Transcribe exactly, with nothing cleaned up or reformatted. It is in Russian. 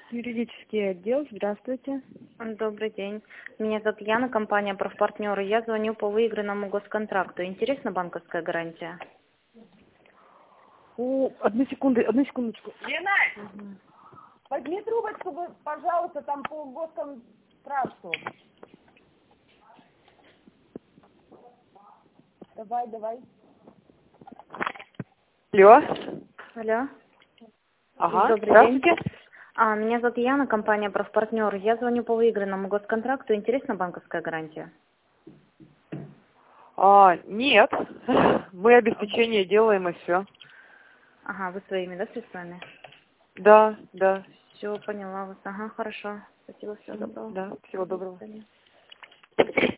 Юридический отдел, здравствуйте. Добрый день. Меня зовут Яна, компания «Профпартнеры». Я звоню по выигранному госконтракту. Интересна банковская гарантия? О, одну секунду, одну секундочку. Лена, Угу. возьми трубочку, вы, пожалуйста, там по госконтракту. Давай, давай. Алло. Алло. Ага, Добрый здравствуйте. день. А, меня зовут Яна, компания «Профпартнеры». Я звоню по выигранному госконтракту. Интересна банковская гарантия? А, нет, мы обеспечение делаем и все. Ага, вы своими, да, средствами? Да, да, Все, поняла вас. Ага, хорошо. Спасибо, всего доброго. да, всего До доброго. свидания.